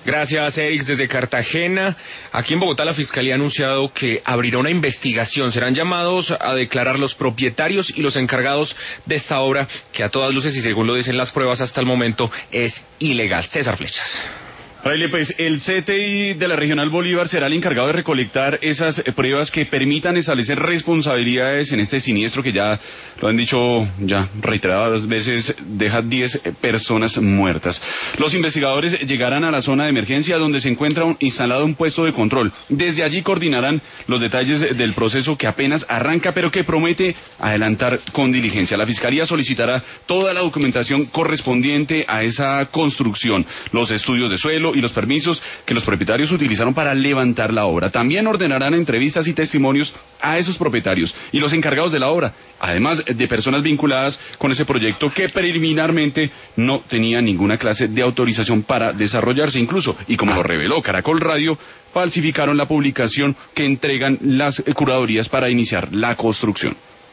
Gracias, Erix, desde Cartagena. Aquí en Bogotá la Fiscalía ha anunciado que abrirá una investigación. Serán llamados a declarar los propietarios y los encargados de esta obra, que a todas luces y según lo dicen las pruebas hasta el momento es ilegal. César Flechas. Fraile, pues el CTI de la Regional Bolívar será el encargado de recolectar esas pruebas que permitan establecer responsabilidades en este siniestro que ya lo han dicho ya reiteradas veces, deja 10 personas muertas. Los investigadores llegarán a la zona de emergencia donde se encuentra instalado un puesto de control. Desde allí coordinarán los detalles del proceso que apenas arranca, pero que promete adelantar con diligencia. La Fiscalía solicitará toda la documentación correspondiente a esa construcción, los estudios de suelo y los permisos que los propietarios utilizaron para levantar la obra. También ordenarán entrevistas y testimonios a esos propietarios y los encargados de la obra, además de personas vinculadas con ese proyecto que preliminarmente no tenía ninguna clase de autorización para desarrollarse incluso, y como lo reveló Caracol Radio, falsificaron la publicación que entregan las curadurías para iniciar la construcción.